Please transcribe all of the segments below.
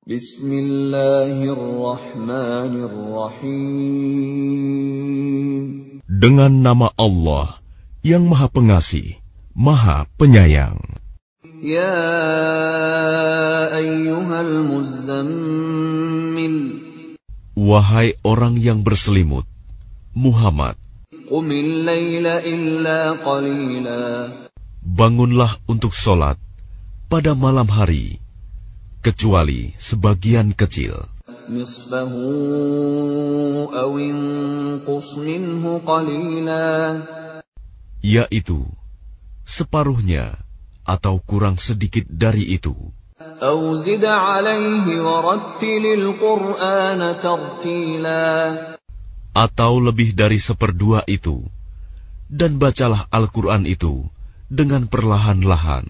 Bismillahirrahmanirrahim. Dengan nama Allah yang Maha Pengasih, Maha Penyayang. Ya ayyuhal muzzammil. Wahai orang yang berselimut, Muhammad, Qumil laila illa qalila. Bangunlah untuk sholat pada malam hari, kecuali sebagian kecil. Nisfahu aw inqus minhu qalila. Yaitu separuhnya atau kurang sedikit dari itu. Aw zid alaihi warattilil Qur'ana tartila. Atau lebih dari seperdua itu, dan bacalah Al-Quran itu dengan perlahan-lahan.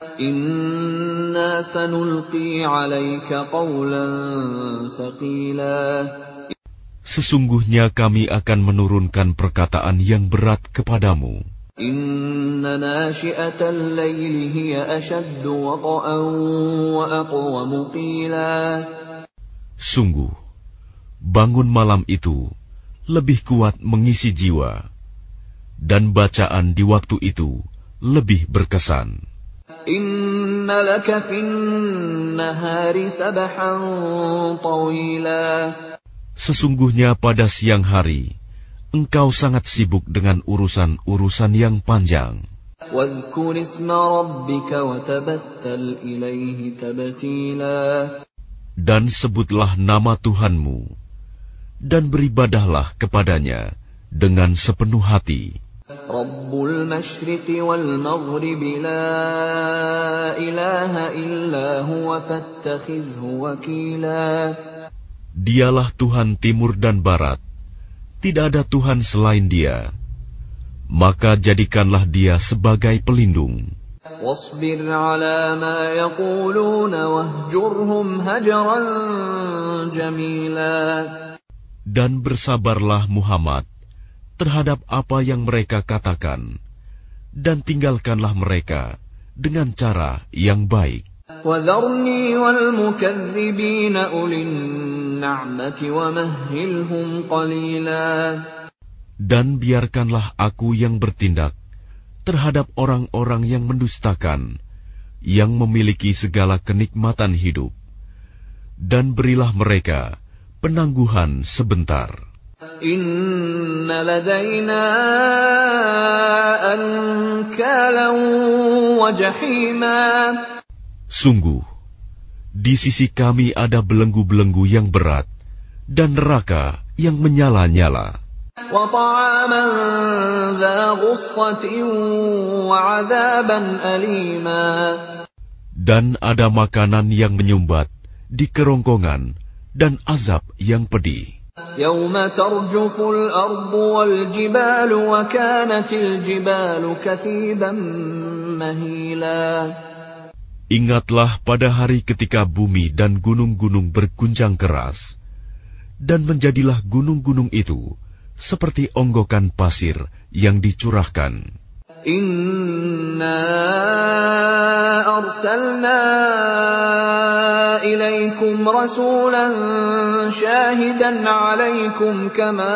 Inna sanulqi 'alaika qawlan thaqila. Sesungguhnya kami akan menurunkan perkataan yang berat kepadamu. Inna nashi'atal layli hiya ashaddu wata'an wa aqwamu qila. Sungguh, bangun malam itu lebih kuat mengisi jiwa, dan bacaan di waktu itu lebih berkesan. Inna laka fin nahari sabahan tawila. Sesungguhnya pada siang hari, engkau sangat sibuk dengan urusan-urusan yang panjang. Wadhkur isma rabbika wa tabattal ilaihi tabtila. Dan sebutlah nama Tuhanmu, dan beribadahlah kepadanya dengan sepenuh hati. Rabbul masyriqi wal maghribi la ilaha illa huwa fattakhidhu wakila. Dialah Tuhan timur dan barat, tidak ada Tuhan selain Dia, maka jadikanlah Dia sebagai pelindung. Wasbir ala ma yaquluna wahjurhum hajran jamila. Dan bersabarlah Muhammad terhadap apa yang mereka katakan, dan tinggalkanlah mereka dengan cara yang baik. وَذَرْنِي وَالْمُكَذِّبِينَ أُولِي النَّعْمَةِ وَمَهِّلْهُمْ قَلِيلًا. Dan biarkanlah aku yang bertindak terhadap orang-orang yang mendustakan, yang memiliki segala kenikmatan hidup, dan berilah mereka penangguhan sebentar. Inna ladaina ankalan wa jahima. Sungguh, di sisi kami ada belenggu-belenggu yang berat dan neraka yang menyala-nyala. Wa ta'aman dha ghussatin wa 'adzaban alima. Dan ada makanan yang menyumbat di kerongkongan dan azab yang pedih. Yawma tarjuful ardu wal jibalu wa kanatil jibalu kathiban mahila. Ingatlah pada hari ketika bumi dan gunung-gunung berguncang keras, dan menjadilah gunung-gunung itu seperti onggokan pasir yang dicurahkan. Inna arsalna ilaikum rasulan syahidan alaikum kama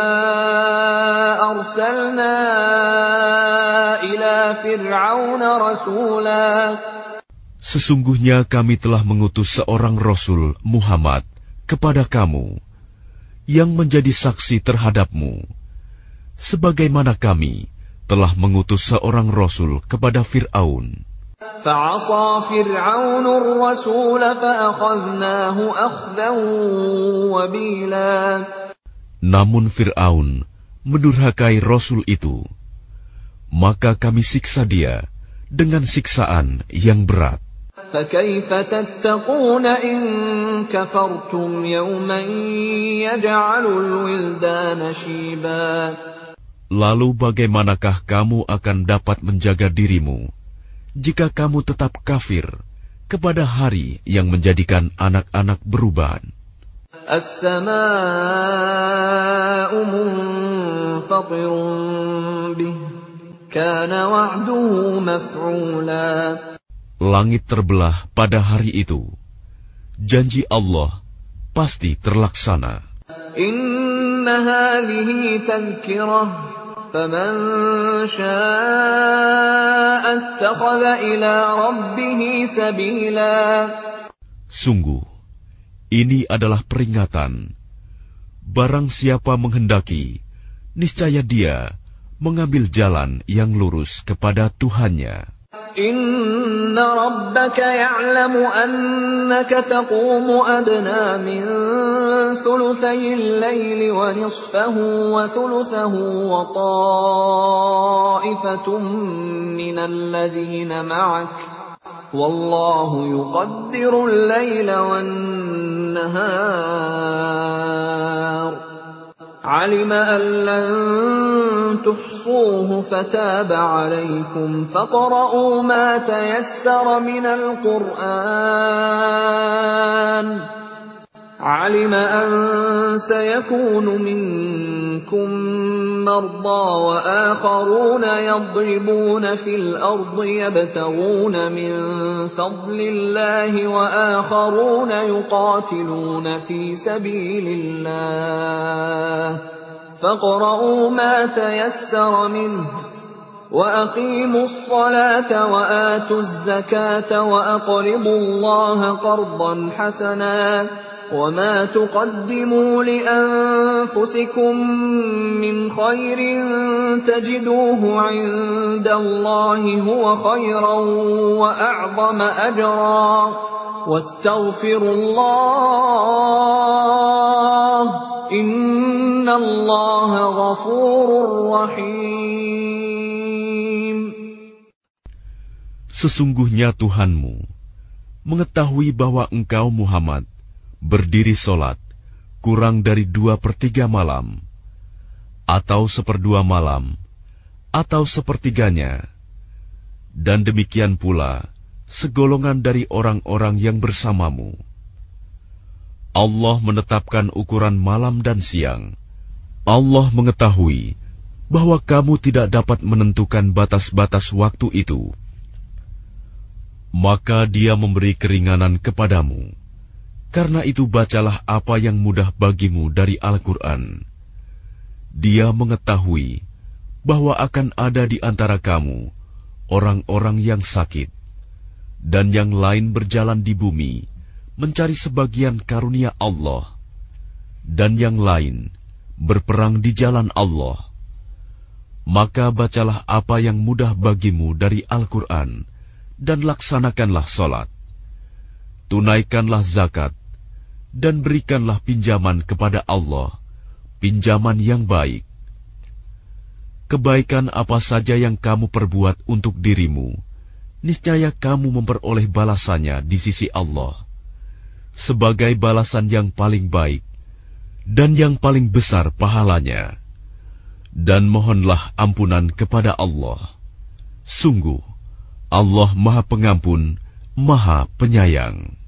arsalna ila fir'auna rasula. Sesungguhnya kami telah mengutus seorang Rasul Muhammad kepada kamu, yang menjadi saksi terhadapmu, sebagaimana kami telah mengutus seorang Rasul kepada Fir'aun. فَعَصَى فِرْعَوْنُ الرَّسُولَ فَأَخَذْنَاهُ أَخْذًا وَبِيلًا. Namun Fir'aun mendurhakai Rasul itu, maka kami siksa dia dengan siksaan yang berat. فَكَيْفَ تَتَّقُونَ إِن كَفَرْتُمْ يَوْمًا يَجْعَلُ الْوِلْدَانَ شِيبًا. Lalu bagaimanakah kamu akan dapat menjaga dirimu jika kamu tetap kafir kepada hari yang menjadikan anak-anak beruban? As-samaa'u munfatirun bih, kana wa'duhu maf'ula. Langit terbelah pada hari itu, janji Allah pasti terlaksana. Inna hadhihi tadhkirah faman syaa'a ittakhadha ila rabbih sabila. Sungguh, ini adalah peringatan. Barang siapa menghendaki, niscaya dia mengambil jalan yang lurus kepada Tuhannya. Inna rabbaka ya'lamu annaka taqumu adna min thuluthayil layli wa nisfahu wa thuluthahu wa ta'ifatun minal ladhina ma'ak wallahu yuqaddirul layla wan nahar. علم أن لن تحصوه فتاب عليكم فاقرؤوا ما تيسر من القرآن علم أن سيكون منكم مرضى وآخرون يضربون في الأرض يبتغون من فضل الله وآخرون يقاتلون في سبيل الله فاقرؤوا ما تيسر منه وأقيموا الصلاة وآتوا الزكاة وأقرضوا الله قرضا حسنا وما تقدموا لأنفسكم من خير تجدوه عند الله هو خيرا وأعظم أجرا واستغفروا الله إن الله غفور رحيم. Sesungguhnya Tuhanmu mengetahui bahwa engkau Muhammad berdiri solat kurang dari 2/3 malam, atau 1/2 malam, atau 1/3-nya, dan demikian pula segolongan dari orang-orang yang bersamamu. Allah menetapkan ukuran malam dan siang. Allah mengetahui bahwa kamu tidak dapat menentukan batas-batas waktu itu. Maka Dia memberi keringanan kepadamu. Karena itu bacalah apa yang mudah bagimu dari Al-Quran. Dia mengetahui bahwa akan ada di antara kamu orang-orang yang sakit, dan yang lain berjalan di bumi mencari sebagian karunia Allah, dan yang lain berperang di jalan Allah. Maka bacalah apa yang mudah bagimu dari Al-Quran, dan laksanakanlah sholat. Tunaikanlah zakat, dan berikanlah pinjaman kepada Allah, pinjaman yang baik. Kebaikan apa saja yang kamu perbuat untuk dirimu, niscaya kamu memperoleh balasannya di sisi Allah, sebagai balasan yang paling baik, dan yang paling besar pahalanya. Dan mohonlah ampunan kepada Allah. Sungguh, Allah Maha Pengampun, Maha Penyayang.